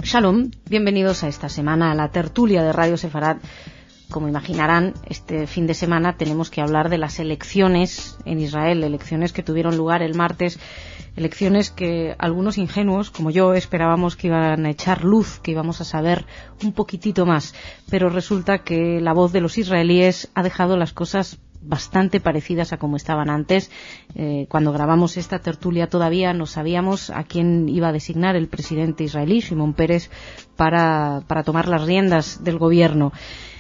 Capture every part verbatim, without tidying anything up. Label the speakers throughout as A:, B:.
A: Shalom, bienvenidos a esta semana a la tertulia de Radio Sefarad. Como imaginarán, este fin de semana tenemos que hablar de las elecciones en Israel, elecciones que tuvieron lugar el martes, elecciones que algunos ingenuos, como yo, esperábamos que iban a echar luz, que íbamos a saber un poquitito más, pero resulta que la voz de los israelíes ha dejado las cosas bastante parecidas a como estaban antes. Eh, cuando grabamos esta tertulia todavía no sabíamos a quién iba a designar el presidente israelí, Shimon Peres, para, para tomar las riendas del gobierno.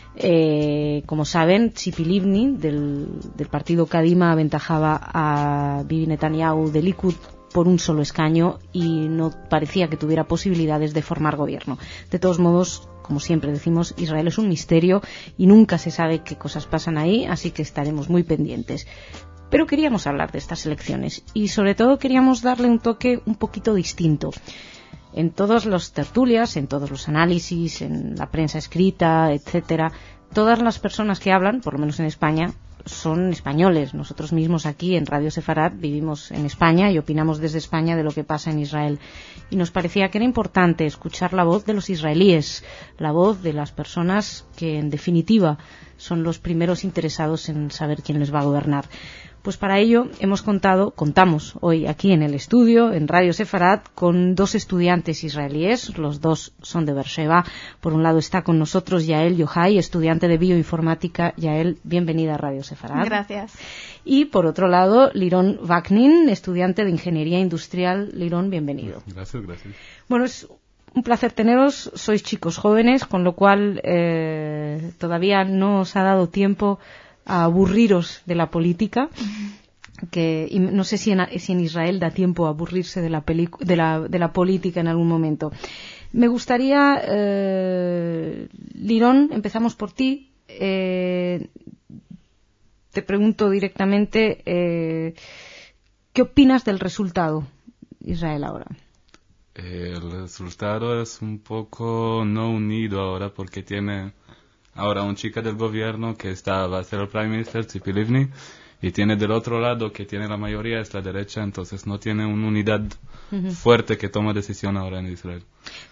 A: Eh, como saben, Tzipi Livni del, del partido Kadima aventajaba a Bibi Netanyahu del Likud por un solo escaño y no parecía que tuviera posibilidades de formar gobierno. De todos modos, como siempre decimos, Israel es un misterio y nunca se sabe qué cosas pasan ahí, así que estaremos muy pendientes. Pero queríamos hablar de estas elecciones y sobre todo queríamos darle un toque un poquito distinto. En todas las tertulias, en todos los análisis, en la prensa escrita, etcétera, todas las personas que hablan, por lo menos en España, son españoles. Nosotros mismos aquí en Radio Sefarad vivimos en España y opinamos desde España de lo que pasa en Israel. Y nos parecía que era importante escuchar la voz de los israelíes, la voz de las personas que, en definitiva, son los primeros interesados en saber quién les va a gobernar. Pues para ello hemos contado, contamos hoy aquí en el estudio, en Radio Sefarad, con dos estudiantes israelíes. Los dos son de Beersheba. Por un lado está con nosotros Yael Yohai, estudiante de bioinformática. Yael, bienvenida a Radio Sefarad.
B: Gracias.
A: Y por otro lado, Liron Vaknin, estudiante de ingeniería industrial. Liron, bienvenido.
C: Gracias, gracias.
A: Bueno, es un placer teneros. Sois chicos jóvenes, con lo cual eh, todavía no os ha dado tiempo a aburriros de la política, que y no sé si en, si en Israel da tiempo a aburrirse de la, pelic- de la, de la política en algún momento. Me gustaría, eh, Liron, empezamos por ti. Eh, te pregunto directamente, eh, ¿qué opinas del resultado Israel ahora?
C: El resultado es un poco no unido ahora porque tiene ahora un chica del gobierno que está, va a ser el Prime Minister, Tzipi Livni, y tiene del otro lado que tiene la mayoría, es la derecha, entonces no tiene una unidad uh-huh. fuerte que toma decisión ahora en Israel.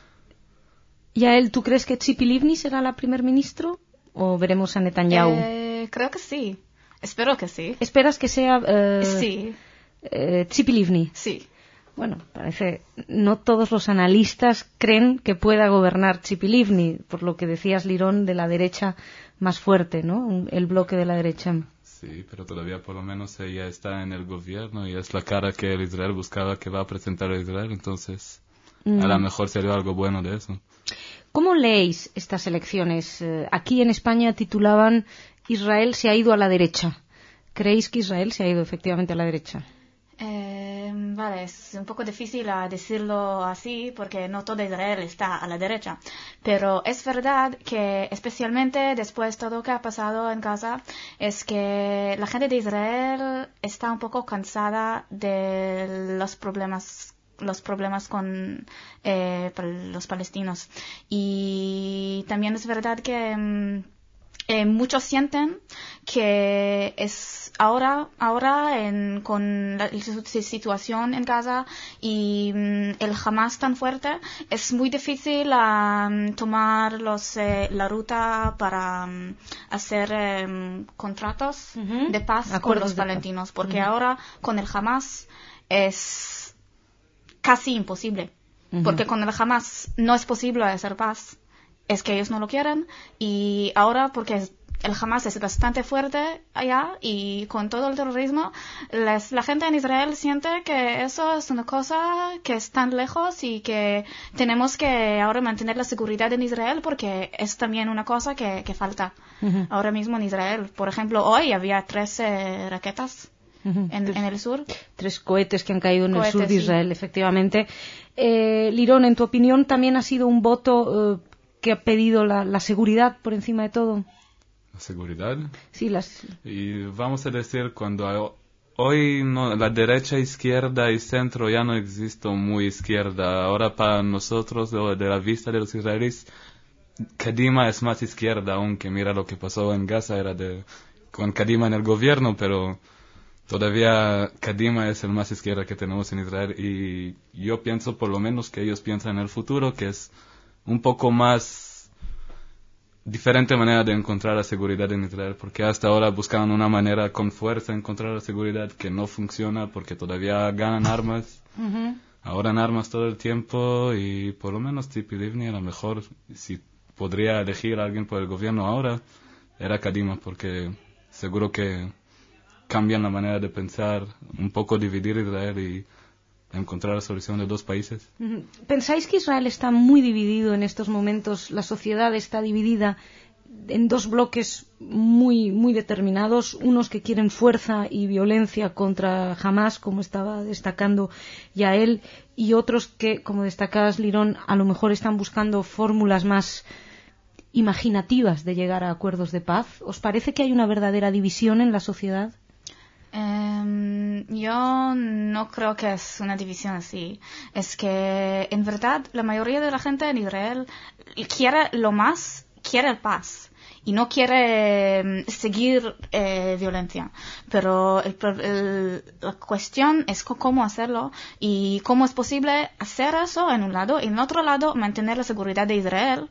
A: Yael, ¿tú crees que Tzipi Livni será la primer ministro o veremos a Netanyahu?
B: Eh, creo que sí, espero que sí.
A: ¿Esperas que sea eh,
B: sí.
A: eh, Tzipi Livni?
B: Sí.
A: Bueno, parece, no todos los analistas creen que pueda gobernar Tzipi Livni, por lo que decías, Liron, de la derecha más fuerte, ¿no? El bloque de la derecha.
C: Sí, pero todavía por lo menos ella está en el gobierno y es la cara que el Israel buscaba que va a presentar a Israel, entonces mm. a lo mejor sería algo bueno de eso.
A: ¿Cómo leéis estas elecciones? Aquí en España titulaban Israel se ha ido a la derecha. ¿Creéis que Israel se ha ido efectivamente a la derecha?
B: Eh, vale, es un poco difícil decirlo así porque no todo Israel está a la derecha, pero es verdad que especialmente después de todo lo que ha pasado en Gaza es que la gente de Israel está un poco cansada de los problemas los problemas con eh, los palestinos y también es verdad que Eh, muchos sienten que es ahora, ahora en, con la, la situación en Gaza y um, el Hamas tan fuerte, es muy difícil um, tomar los, eh, la ruta para um, hacer um, contratos uh-huh. de paz Acuerdos con los palestinos, porque uh-huh. ahora con el Hamas es casi imposible, uh-huh. porque con el Hamas no es posible hacer paz. Es que ellos no lo quieren y ahora porque el Hamas es bastante fuerte allá y con todo el terrorismo les, la gente en Israel siente que eso es una cosa que es tan lejos y que tenemos que ahora mantener la seguridad en Israel porque es también una cosa que, que falta uh-huh. ahora mismo en Israel. Por ejemplo, hoy había tres eh, raquetas uh-huh. en, en el sur.
A: Tres cohetes que han caído en
B: cohetes,
A: el sur de Israel,
B: sí.
A: efectivamente. Eh, Liron, en tu opinión, ¿también ha sido un voto eh, que ha pedido la, la seguridad por encima de todo?
C: ¿La seguridad?
A: Sí, las...
C: Y vamos a decir, cuando hay, hoy no, la derecha, izquierda y centro ya no existe muy izquierda. Ahora para nosotros, de, de la vista de los israelíes, Kadima es más izquierda, aunque mira lo que pasó en Gaza, era de, con Kadima en el gobierno, pero todavía Kadima es el más izquierda que tenemos en Israel y yo pienso por lo menos que ellos piensan en el futuro, que es un poco más diferente manera de encontrar la seguridad en Israel, porque hasta ahora buscaban una manera con fuerza de encontrar la seguridad que no funciona porque todavía ganan armas. Uh-huh. Ahora en armas todo el tiempo y por lo menos Tzipi Livni a lo mejor si podría elegir a alguien por el gobierno ahora era Kadima, porque seguro que cambian la manera de pensar, un poco dividir Israel y encontrar la solución de dos países.
A: ¿Pensáis que Israel está muy dividido en estos momentos? La sociedad está dividida en dos bloques muy, muy determinados, unos que quieren fuerza y violencia contra Hamas, como estaba destacando Yael, y otros que, como destacabas, Liron, a lo mejor están buscando fórmulas más imaginativas de llegar a acuerdos de paz. ¿Os parece que hay una verdadera división en la sociedad?
B: Um, yo no creo que es una división así. Es que, en verdad, la mayoría de la gente en Israel quiere lo más, quiere el paz. Y no quiere um, seguir eh, violencia. Pero el, el, la cuestión es cómo hacerlo y cómo es posible hacer eso en un lado y en otro lado mantener la seguridad de Israel.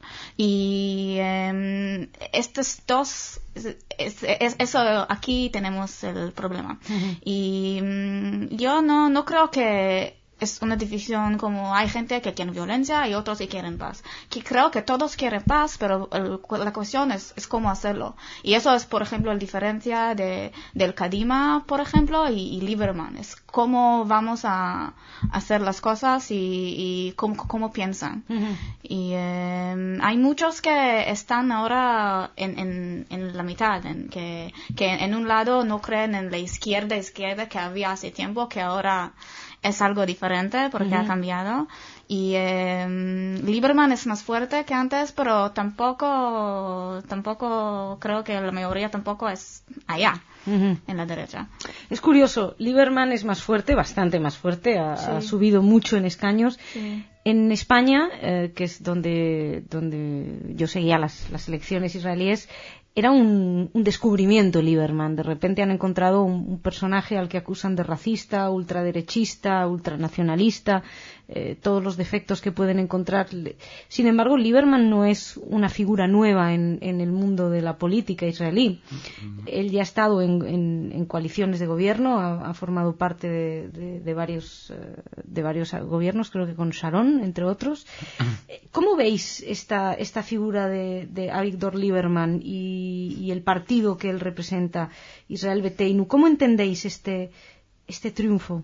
B: Y um, estos dos, es, es, eso aquí tenemos el problema. Uh-huh. Y um, yo no, no creo que es una división como hay gente que quiere violencia y otros que quieren paz. Que creo que todos quieren paz, pero el, la cuestión es, es cómo hacerlo. Y eso es, por ejemplo, la diferencia de, del Kadima, por ejemplo, y, y Lieberman. Es cómo vamos a hacer las cosas y, y cómo, cómo piensan. Uh-huh. Y eh, hay muchos que están ahora en, en, en la mitad, en que, que en un lado no creen en la izquierda, izquierda que había hace tiempo, que ahora es algo diferente porque uh-huh. ha cambiado. Y eh, Lieberman es más fuerte que antes, pero tampoco tampoco creo que la mayoría tampoco es allá, uh-huh. en la derecha.
A: Es curioso, Lieberman es más fuerte, bastante más fuerte, ha, sí. ha subido mucho en escaños. Sí. En España, eh, que es donde donde yo seguía las, las elecciones israelíes, era un, un descubrimiento Lieberman. De repente han encontrado un, un personaje al que acusan de racista, ultraderechista, ultranacionalista, eh, todos los defectos que pueden encontrar. Sin embargo, Lieberman no es una figura nueva en, en el mundo de la política israelí. Uh-huh. Él ya ha estado en, en, en coaliciones de gobierno, ha, ha formado parte de, de, de varios uh, de varios gobiernos, creo que con Sharon, entre otros. Uh-huh. ¿Cómo veis esta, esta figura de, de Avigdor Lieberman y y el partido que él representa, Israel Beiteinu? ¿Cómo entendéis este, este triunfo?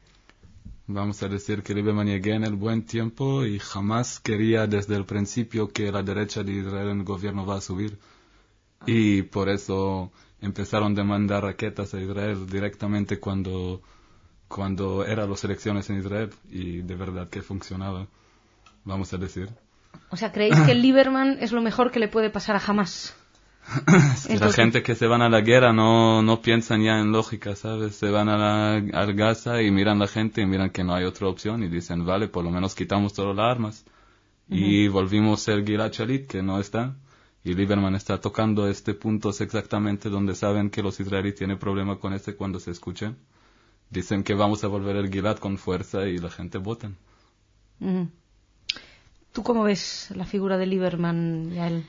C: Vamos a decir que Lieberman llegó en el buen tiempo y jamás quería desde el principio que la derecha de Israel en el gobierno va a subir. Y por eso empezaron a mandar raquetas a Israel directamente cuando, cuando eran las elecciones en Israel. Y de verdad que funcionaba, vamos a decir.
A: O sea, ¿creéis que Lieberman es lo mejor que le puede pasar a Hamas?
C: Es que la gente que se van a la guerra no, no piensan ya en lógica, ¿sabes? Se van a la, al Gaza y miran a la gente y miran que no hay otra opción y dicen, vale, por lo menos quitamos todas las armas. Uh-huh. Y volvimos el Gilad Shalit, que no está. Y Lieberman está tocando este punto exactamente donde saben que los israelíes tienen problema con este cuando se escuchan. Dicen que vamos a volver el Gilad con fuerza y la gente vota.
A: Uh-huh. ¿Tú cómo ves la figura de Lieberman, Yael?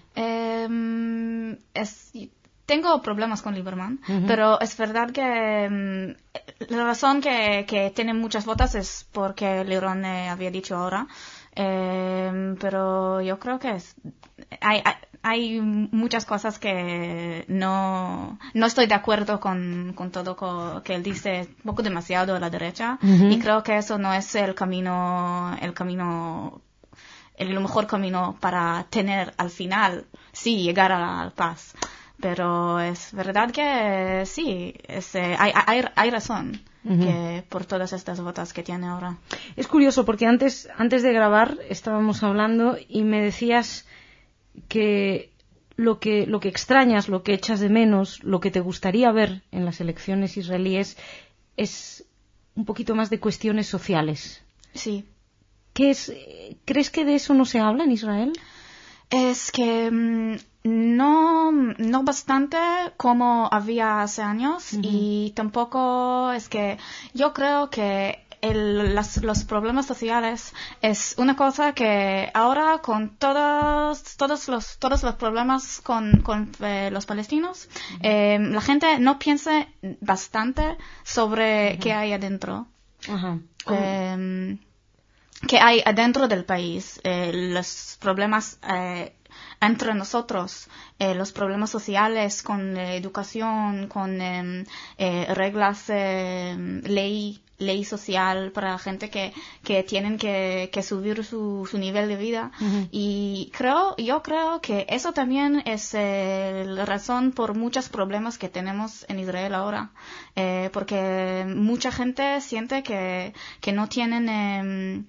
B: Eh, es, tengo problemas con Lieberman, uh-huh. pero es verdad que um, la razón que, que tiene muchas votos es porque Liron eh, había dicho ahora, eh, pero yo creo que es, hay, hay, hay muchas cosas que no, no estoy de acuerdo con, con todo co, que él dice, un poco demasiado a la derecha, uh-huh. y creo que eso no es el camino, el camino el mejor camino para tener al final, sí, llegar a la paz. Pero es verdad que sí, es, eh, hay, hay, hay razón uh-huh. que por todas estas votos que tiene ahora.
A: Es curioso porque antes, antes de grabar estábamos hablando y me decías que lo que, lo que extrañas, lo que echas de menos, lo que te gustaría ver en las elecciones israelíes es un poquito más de cuestiones sociales.
B: Sí.
A: ¿Qué es, ¿Crees que de eso no se habla en Israel?
B: Es que mmm, no, no bastante como había hace años uh-huh. y tampoco es que yo creo que el, las, los problemas sociales es una cosa que ahora con todos todos los todos los problemas con, con eh, los palestinos, uh-huh. eh, la gente no piensa bastante sobre uh-huh. qué hay adentro. Uh-huh. Eh, qué hay adentro del país, eh, los problemas eh, entre nosotros, eh, los problemas sociales con eh, educación, con eh, eh, reglas, eh, ley, ley social para gente que, que tienen que, que subir su, su nivel de vida. Uh-huh. Y creo, yo creo que eso también es eh, la razón por muchos problemas que tenemos en Israel ahora, eh, porque mucha gente siente que, que no tienen eh,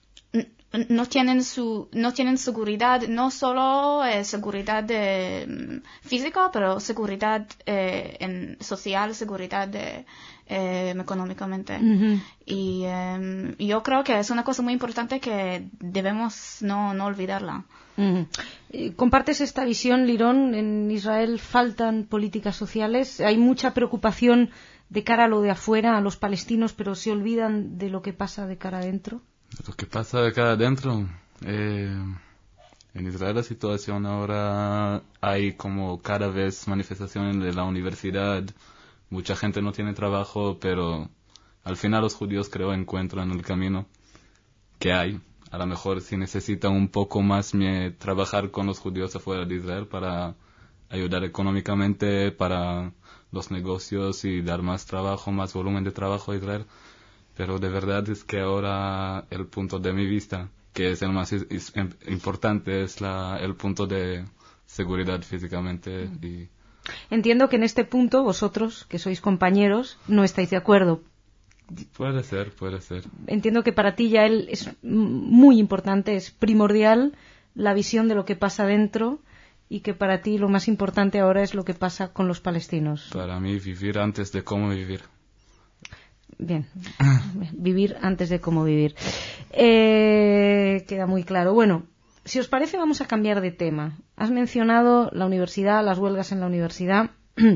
B: no tienen su no tienen seguridad, no solo eh, seguridad de, um, física, pero seguridad eh, en social, seguridad de, eh, económicamente. Uh-huh. Y eh, yo creo que es una cosa muy importante que debemos no, no olvidarla.
A: Uh-huh. ¿Compartes esta visión, Liron? ¿En Israel faltan políticas sociales? ¿Hay mucha preocupación de cara a lo de afuera, a los palestinos, pero se olvidan de lo que pasa de cara adentro?
C: Lo que pasa acá adentro, eh, en Israel la situación ahora hay como cada vez manifestaciones de la universidad, mucha gente no tiene trabajo, pero al final los judíos creo encuentran el camino que hay. A lo mejor si necesitan un poco más me, trabajar con los judíos afuera de Israel para ayudar económicamente para los negocios y dar más trabajo, más volumen de trabajo a Israel. Pero de verdad es que ahora el punto de mi vista, que es el más is, is, importante, es la, el punto de seguridad físicamente. Mm. Y...
A: Entiendo que en este punto vosotros, que sois compañeros, no estáis de acuerdo.
C: Puede ser, puede ser.
A: Entiendo que para ti ya él es muy importante, es primordial la visión de lo que pasa dentro y que para ti lo más importante ahora es lo que pasa con los palestinos.
C: Para mí vivir antes de cómo vivir.
A: Bien, vivir antes de cómo vivir. Eh, queda muy claro. Bueno, si os parece vamos a cambiar de tema. Has mencionado la universidad, las huelgas en la universidad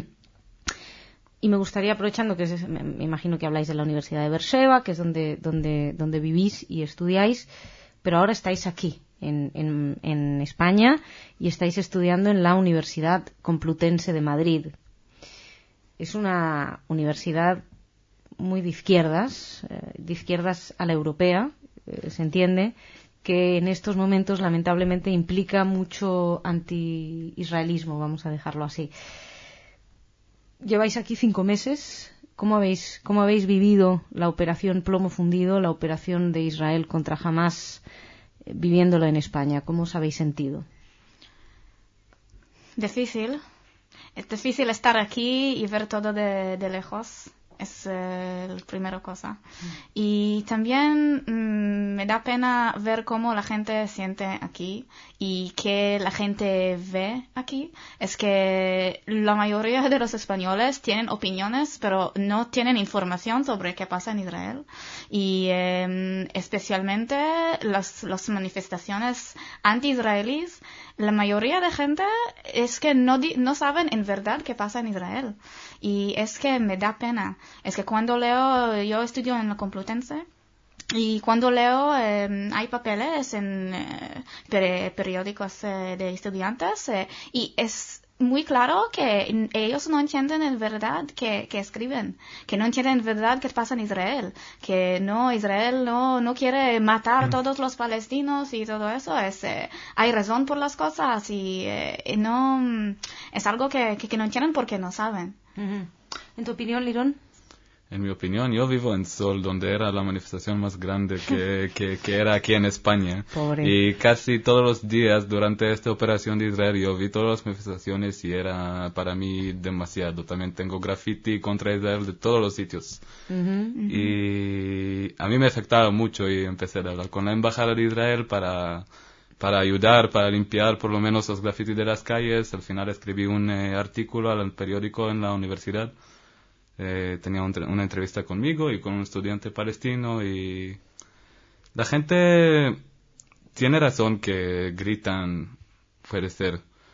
A: y me gustaría, aprovechando que es, me imagino que habláis de la Universidad de Beersheba, que es donde, donde, donde vivís y estudiáis, pero ahora estáis aquí, en, en, en España, y estáis estudiando en la Universidad Complutense de Madrid. Es una universidad muy de izquierdas, eh, de izquierdas a la europea, eh, se entiende, que en estos momentos lamentablemente implica mucho anti-israelismo, vamos a dejarlo así. Lleváis aquí cinco meses. ¿Cómo habéis, cómo habéis vivido la operación Plomo Fundido, la operación de Israel contra Hamás, eh, viviéndolo en España? ¿Cómo os habéis sentido?
B: Difícil. Es difícil estar aquí y ver todo de, de lejos. Es eh, la primera cosa. Mm. Y también mmm, me da pena ver cómo la gente siente aquí y qué la gente ve aquí. Es que la mayoría de los españoles tienen opiniones, pero no tienen información sobre qué pasa en Israel. Y eh, especialmente las, las manifestaciones anti-israelíes, la mayoría de gente es que no, di- no saben en verdad qué pasa en Israel. Y es que me da pena. Es que cuando leo, yo estudio en la Complutense, y cuando leo eh, hay papeles en eh, peri- periódicos eh, de estudiantes eh, y es muy claro que ellos no entienden en verdad que, que escriben, que no entienden en verdad qué pasa en Israel, que no, Israel no, no quiere matar a todos los palestinos y todo eso. Es, eh, hay razón por las cosas y eh, no es algo que, que, que no entienden porque no saben.
A: Uh-huh. ¿En tu opinión, Liron?
C: En mi opinión, yo vivo en Sol, donde era la manifestación más grande que, que, que era aquí en España.
A: Pobre.
C: Y casi todos los días durante esta operación de Israel yo vi todas las manifestaciones y era para mí demasiado. También tengo graffiti contra Israel de todos los sitios. Uh-huh, uh-huh. Y a mí me afectaba mucho y empecé a hablar con la embajada de Israel para, para ayudar, para limpiar por lo menos los grafitis de las calles. Al final escribí un eh, artículo al periódico en la universidad. Eh, tenía un, una entrevista conmigo y con un estudiante palestino y la gente tiene razón que gritan, puede ser,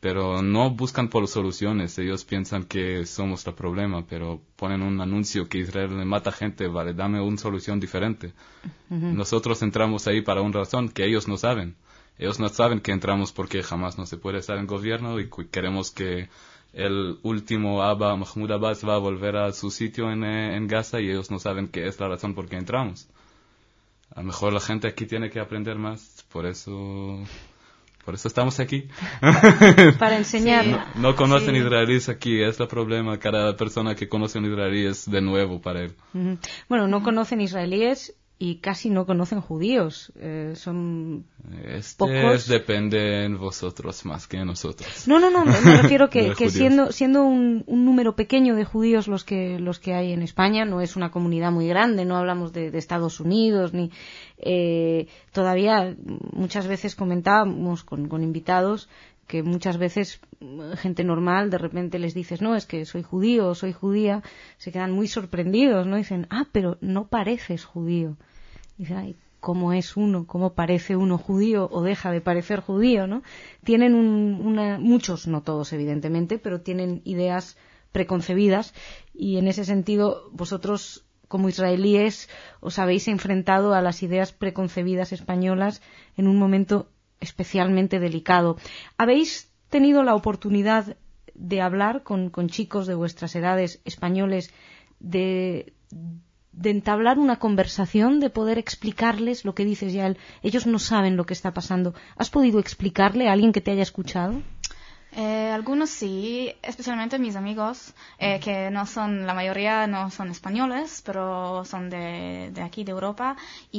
C: pero no buscan por soluciones. Ellos piensan que somos el problema, pero ponen un anuncio que Israel le mata gente, vale, dame una solución diferente. Uh-huh. Nosotros entramos ahí para una razón que ellos no saben. Ellos no saben que entramos porque jamás no se puede estar en gobierno y queremos que el último Abba, Mahmoud Abbas, va a volver a su sitio en, en Gaza, y ellos no saben que es la razón por qué entramos. A lo mejor la gente aquí tiene que aprender más, por eso... Por eso estamos aquí.
A: Para enseñar.
C: Sí. No, no conocen
A: sí.
C: israelíes aquí, es el problema. Cada persona que conoce un israelí es de nuevo para él.
A: Uh-huh. Bueno, no conocen israelíes y casi no conocen judíos. Eh, son
C: este
A: pocos.
C: Depende en vosotros más que en nosotros.
A: No, no, no, me refiero que, que siendo, siendo un, un número pequeño de judíos los que, los que hay en España, no es una comunidad muy grande, no hablamos de, de Estados Unidos, ni eh, todavía muchas veces comentábamos con, con invitados que muchas veces gente normal de repente les dices, no, es que soy judío o soy judía, se quedan muy sorprendidos, ¿no? Dicen, ah, pero no pareces judío. Dicen, ay, ¿cómo es uno? ¿Cómo parece uno judío o deja de parecer judío, no? Tienen un, una, muchos, no todos evidentemente, pero tienen ideas preconcebidas, y en ese sentido vosotros como israelíes os habéis enfrentado a las ideas preconcebidas españolas en un momento especialmente delicado. ¿Habéis tenido la oportunidad de hablar con, con chicos de vuestras edades españoles, de, de entablar una conversación, de poder explicarles lo que dices ya? Ellos no saben lo que está pasando. ¿Has podido explicarle a alguien que te haya escuchado?
B: Eh, algunos sí, especialmente mis amigos, eh, que no son, la mayoría no son españoles, pero son de, de aquí, de Europa,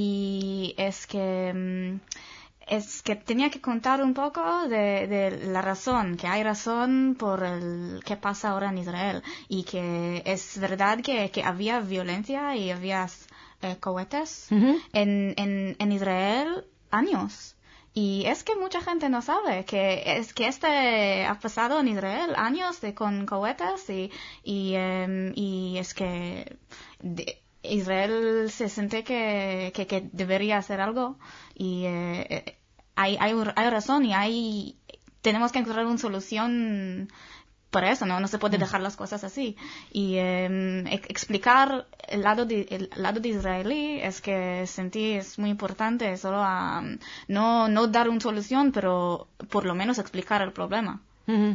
B: y es que... Mmm, es que tenía que contar un poco de, de la razón, que hay razón por el que pasa ahora en Israel, y que es verdad que, que había violencia y había eh, cohetes uh-huh. en, en, en Israel años. Y es que mucha gente no sabe que es que este ha pasado en Israel años de con cohetes, y, y, um, y es que de, Israel se siente que, que, que debería hacer algo, y eh, hay, hay, hay razón, y hay tenemos que encontrar una solución para eso, no no se puede dejar las cosas así. Y eh, explicar el lado de el lado de israelí es que sentí es muy importante, solo a, no no dar una solución, pero por lo menos explicar el problema. Uh-huh.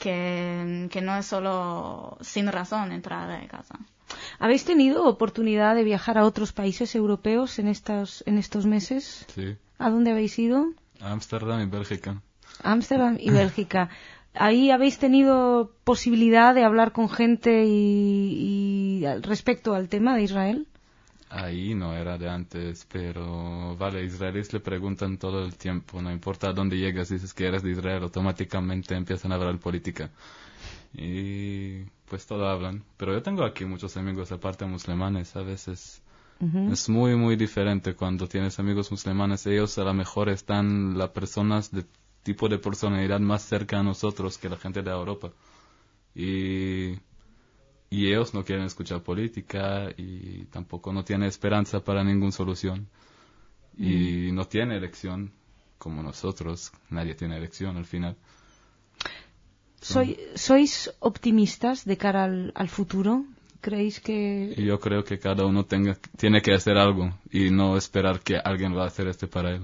B: que que no es solo sin razón entrar a casa.
A: ¿Habéis tenido oportunidad de viajar a otros países europeos en estos, en estos meses?
C: Sí.
A: ¿A dónde habéis ido?
C: Ámsterdam y Bélgica.
A: Ámsterdam y Bélgica. ¿Ahí habéis tenido posibilidad de hablar con gente y, y respecto al tema de Israel?
C: Ahí no era de antes, pero vale, israelíes le preguntan todo el tiempo, no importa a dónde llegas, dices que eres de Israel, automáticamente empiezan a hablar política. Y pues todo hablan. Pero yo tengo aquí muchos amigos aparte musulmanes, a veces uh-huh. es muy muy diferente cuando tienes amigos musulmanes. Ellos a lo mejor están las personas de tipo de personalidad más cerca a nosotros que la gente de Europa. Y, y ellos no quieren escuchar política y tampoco no tienen esperanza para ninguna solución. Uh-huh. Y no tiene elección como nosotros. Nadie tiene elección al final.
A: Soy, ¿Sois optimistas de cara al, al futuro? ¿Creéis que...?
C: Yo creo que cada uno tenga, tiene que hacer algo y no esperar que alguien va a hacer este para él.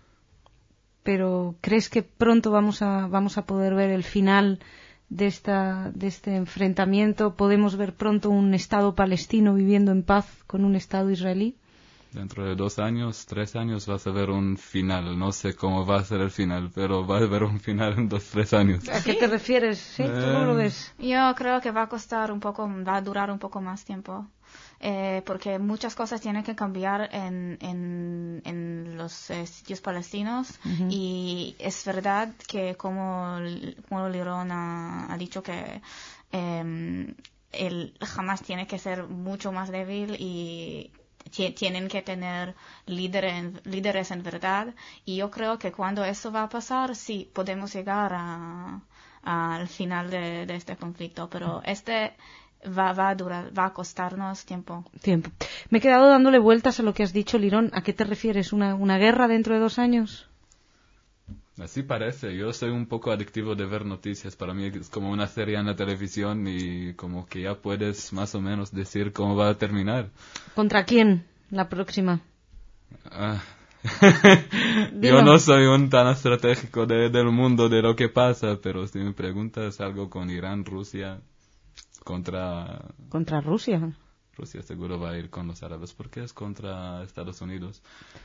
A: Pero ¿crees que pronto vamos a, vamos a poder ver el final de, esta, de este enfrentamiento? ¿Podemos ver pronto un Estado palestino viviendo en paz con un Estado israelí?
C: Dentro de dos años, tres años vas a ver un final. No sé cómo va a ser el final, pero va a haber un final en dos, tres años.
A: ¿A qué te refieres? ¿Sí? ¿Tú cómo lo ves?
B: Yo creo que va a costar un poco, va a durar un poco más tiempo. Eh, porque muchas cosas tienen que cambiar en, en, en los eh, sitios palestinos. Uh-huh. Y es verdad que como, como Liron ha, ha dicho que eh, el Hamas tiene que ser mucho más débil y tienen que tener líderes, líderes en verdad, y yo creo que cuando eso va a pasar, sí, podemos llegar a, a, al final de, de este conflicto, pero este va, va a durar, va a costarnos tiempo.
A: Tiempo. Me he quedado dándole vueltas a lo que has dicho, Liron. ¿A qué te refieres? ¿Una, una guerra dentro de dos años?
C: Así parece. Yo soy un poco adictivo de ver noticias. Para mí es como una serie en la televisión y como que ya puedes más o menos decir cómo va a terminar.
A: ¿Contra quién la próxima?
C: Ah. Yo no soy un tan estratégico de, del mundo de lo que pasa, pero si me preguntas algo con Irán, Rusia, contra...
A: ¿Contra Rusia?
C: Rusia seguro va a ir con los árabes porque es contra Estados Unidos.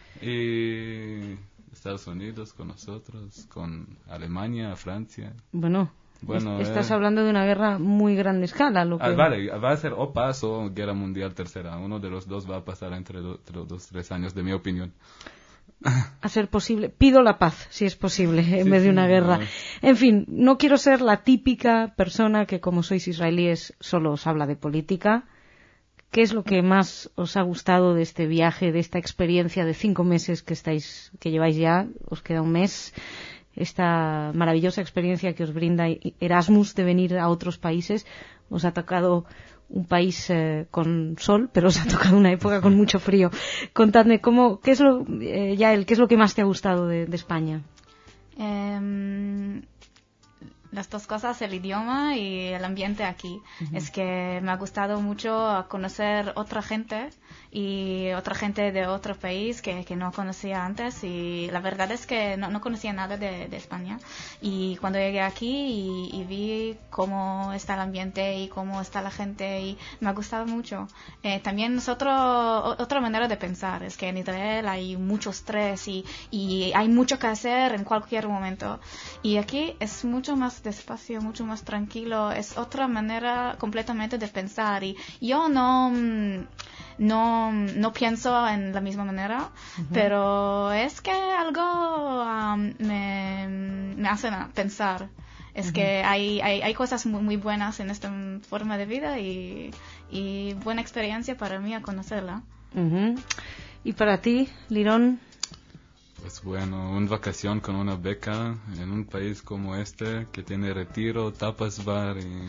C: Y Estados Unidos con nosotros, con Alemania, Francia.
A: Bueno,
C: bueno
A: estás
C: eh,
A: hablando de una guerra muy grande escala. Lo que...
C: ah, vale, va a ser o paz o guerra mundial tercera. Uno de los dos va a pasar entre do, do, dos tres años, de mi opinión.
A: A ser posible. Pido la paz, si es posible, en
C: sí,
A: vez de
C: sí,
A: una guerra.
C: No.
A: En fin, no quiero ser la típica persona que, como sois israelíes, solo os habla de política. ¿Qué es lo que más os ha gustado de este viaje, de esta experiencia de cinco meses que estáis, que lleváis ya? Os queda un mes. Esta maravillosa experiencia que os brinda Erasmus de venir a otros países. Os ha tocado un país eh, con sol, pero os ha tocado una época con mucho frío. Contadme, ¿cómo, qué es lo, eh, Yael, qué es lo que más te ha gustado de, de España?
B: Um... Las dos cosas, el idioma y el ambiente aquí. Uh-huh. Es que me ha gustado mucho conocer otra gente y otra gente de otro país que, que no conocía antes, y la verdad es que no, no conocía nada de, de España. Y cuando llegué aquí y, y vi cómo está el ambiente y cómo está la gente, y me ha gustado mucho. Eh, también es otro, otra manera de pensar. Es que en Israel hay mucho estrés y, y hay mucho que hacer en cualquier momento. Y aquí es mucho más despacio, mucho más tranquilo. Es otra manera completamente de pensar, y yo no no no pienso en la misma manera, uh-huh. pero es que algo um, me, me hace pensar. Es uh-huh. que hay, hay hay cosas muy muy buenas en esta forma de vida, y y buena experiencia para mí a conocerla.
A: Uh-huh. ¿Y para ti, Liron?
C: Pues bueno, una vacación con una beca en un país como este, que tiene retiro, tapas bar y...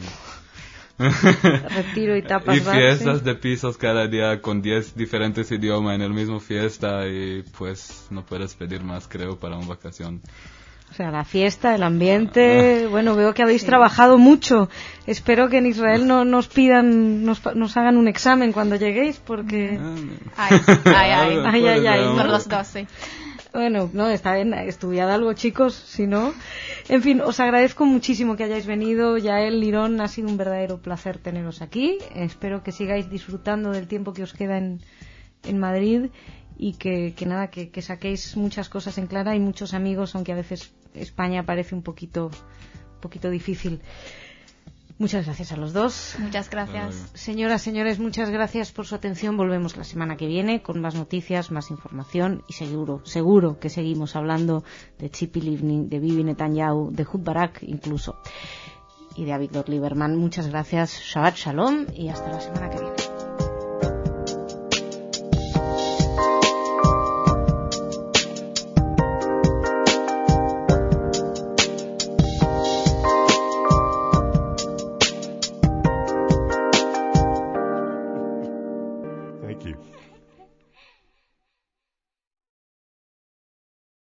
A: retiro y tapas
C: y
A: bar. Y
C: fiestas
A: ¿sí?
C: de pisos cada día con diez diferentes idiomas en el mismo fiesta, y pues no puedes pedir más, creo, para una vacación.
A: O sea, la fiesta, el ambiente... Bueno, veo que habéis sí. trabajado mucho. Espero que en Israel no nos pidan, nos, nos hagan un examen cuando lleguéis, porque...
B: Ay, ay, ay,
A: ay, ay, ay,
B: por los doce.
A: Bueno, no, está bien, estudiad algo, chicos, si no. En fin, os agradezco muchísimo que hayáis venido. Yael, Liron, ha sido un verdadero placer teneros aquí. Espero que sigáis disfrutando del tiempo que os queda en, en Madrid, y que, que nada, que, que saquéis muchas cosas en clara y muchos amigos, aunque a veces España parece un poquito, un poquito difícil. Muchas gracias a los dos.
B: Muchas gracias.
A: Señoras, señores, muchas gracias por su atención. Volvemos la semana que viene con más noticias, más información, y seguro, seguro que seguimos hablando de Tzipi Livni, de Bibi Netanyahu, de Ehud Barak incluso, y de Avigdor Lieberman. Muchas gracias. Shabbat Shalom y hasta la semana que viene.